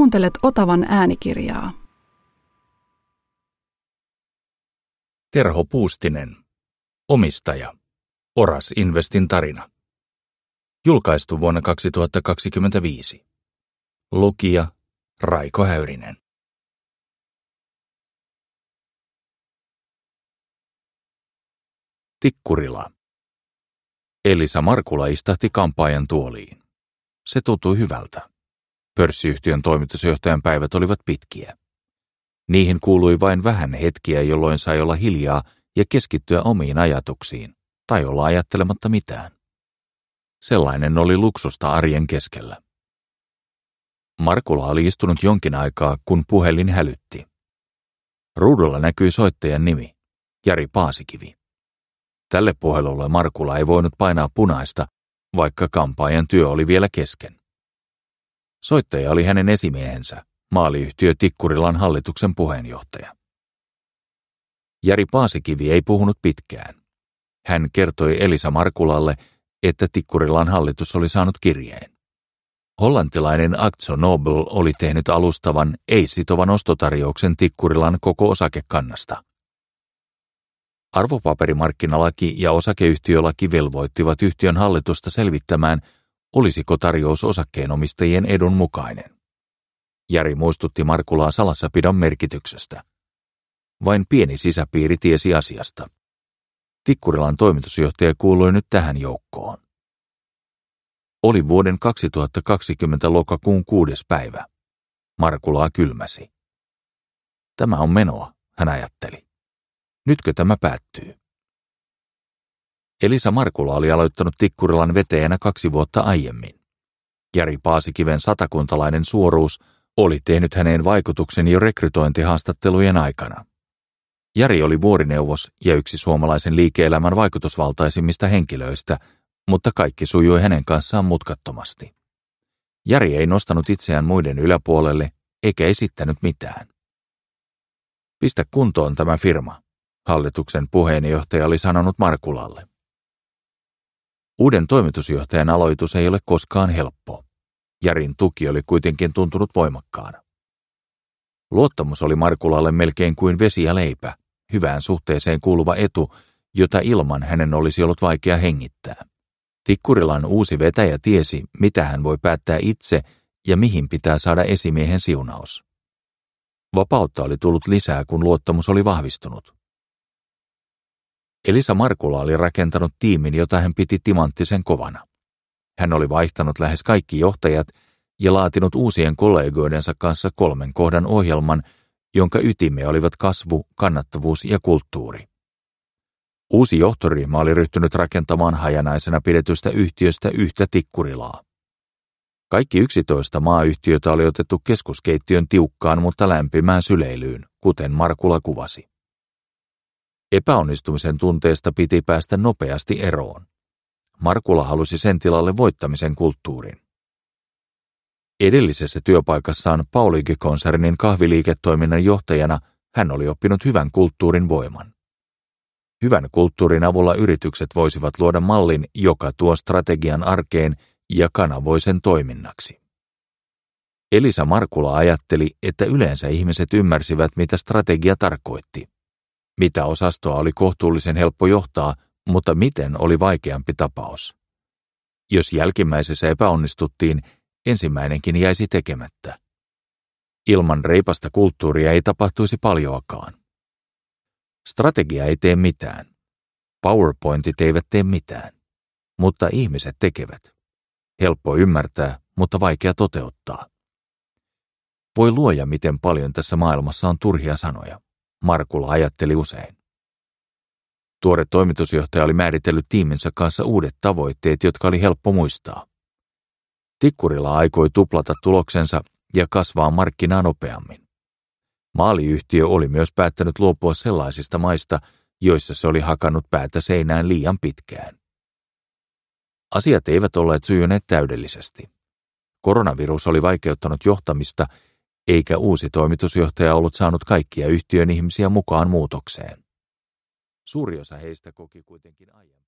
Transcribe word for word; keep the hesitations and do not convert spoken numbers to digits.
Kuuntelet Otavan äänikirjaa. Terho Puustinen. Omistaja. Oras Investin tarina. Julkaistu vuonna kaksituhattakaksikymmentäviisi. Lukija Raiko Häyrinen. Tikkurila. Elisa Markula istahti kampaajan tuoliin. Se tuntui hyvältä. Pörssiyhtiön toimitusjohtajan päivät olivat pitkiä. Niihin kuului vain vähän hetkiä, jolloin sai olla hiljaa ja keskittyä omiin ajatuksiin, tai olla ajattelematta mitään. Sellainen oli luksusta arjen keskellä. Markula oli istunut jonkin aikaa, kun puhelin hälytti. Ruudulla näkyi soittajan nimi, Jari Paasikivi. Tälle puhelulle Markula ei voinut painaa punaista, vaikka kampaajan työ oli vielä kesken. Soittaja oli hänen esimiehensä, maaliyhtiö Tikkurilan hallituksen puheenjohtaja. Jari Paasikivi ei puhunut pitkään. Hän kertoi Elisa Markulalle, että Tikkurilan hallitus oli saanut kirjeen. Hollantilainen Akzo Nobel oli tehnyt alustavan, ei-sitovan ostotarjouksen Tikkurilan koko osakekannasta. Arvopaperimarkkinalaki ja osakeyhtiölaki velvoittivat yhtiön hallitusta selvittämään, olisiko tarjous osakkeenomistajien edun mukainen. Jari muistutti Markulaa salassapidon merkityksestä. Vain pieni sisäpiiri tiesi asiasta. Tikkurilan toimitusjohtaja kuului nyt tähän joukkoon. Oli vuoden kaksituhattakaksikymmentä lokakuun kuudes päivä. Markulaa kylmäsi. Tämä on menoa, hän ajatteli. Nytkö tämä päättyy? Elisa Markula oli aloittanut Tikkurilan vetäjänä kaksi vuotta aiemmin. Jari Paasikiven satakuntalainen suoruus oli tehnyt häneen vaikutuksen jo rekrytointihaastattelujen aikana. Jari oli vuorineuvos ja yksi suomalaisen liike-elämän vaikutusvaltaisimmista henkilöistä, mutta kaikki sujui hänen kanssaan mutkattomasti. Jari ei nostanut itseään muiden yläpuolelle eikä esittänyt mitään. Pistä kuntoon tämä firma, hallituksen puheenjohtaja oli sanonut Markulalle. Uuden toimitusjohtajan aloitus ei ole koskaan helppo. Jarin tuki oli kuitenkin tuntunut voimakkaana. Luottamus oli Markulalle melkein kuin vesi ja leipä, hyvään suhteeseen kuuluva etu, jota ilman hänen olisi ollut vaikea hengittää. Tikkurilan uusi vetäjä tiesi, mitä hän voi päättää itse ja mihin pitää saada esimiehen siunaus. Vapautta oli tullut lisää, kun luottamus oli vahvistunut. Elisa Markula oli rakentanut tiimin, jota hän piti timanttisen kovana. Hän oli vaihtanut lähes kaikki johtajat ja laatinut uusien kollegoidensa kanssa kolmen kohdan ohjelman, jonka ytimiä olivat kasvu, kannattavuus ja kulttuuri. Uusi johtoryhmä oli ryhtynyt rakentamaan hajanaisena pidetystä yhtiöstä yhtä Tikkurilaa. Kaikki yksitoista maayhtiötä oli otettu keskuskeittiön tiukkaan, mutta lämpimään syleilyyn, kuten Markula kuvasi. Epäonnistumisen tunteesta piti päästä nopeasti eroon. Markula halusi sen tilalle voittamisen kulttuurin. Edellisessä työpaikassaan Pauliike-konsernin kahviliiketoiminnan johtajana hän oli oppinut hyvän kulttuurin voiman. Hyvän kulttuurin avulla yritykset voisivat luoda mallin, joka tuo strategian arkeen ja kanavoi sen toiminnaksi. Elisa Markula ajatteli, että yleensä ihmiset ymmärsivät, mitä strategia tarkoitti. Mitä osastoa oli kohtuullisen helppo johtaa, mutta miten oli vaikeampi tapaus. Jos jälkimmäisessä epäonnistuttiin, ensimmäinenkin jäisi tekemättä. Ilman reipasta kulttuuria ei tapahtuisi paljoakaan. Strategia ei tee mitään. PowerPointit eivät tee mitään. Mutta ihmiset tekevät. Helppo ymmärtää, mutta vaikea toteuttaa. Voi luoja, miten paljon tässä maailmassa on turhia sanoja. Markula ajatteli usein. Tuore toimitusjohtaja oli määritellyt tiiminsä kanssa uudet tavoitteet, jotka oli helppo muistaa. Tikkurila aikoi tuplata tuloksensa ja kasvaa markkinaa nopeammin. Maaliyhtiö oli myös päättänyt luopua sellaisista maista, joissa se oli hakannut päätä seinään liian pitkään. Asiat eivät olleet sujuneet täydellisesti. Koronavirus oli vaikeuttanut johtamista, eikä uusi toimitusjohtaja ollut saanut kaikkia yhtiön ihmisiä mukaan muutokseen. Suuri osa heistä koki kuitenkin aiemmin.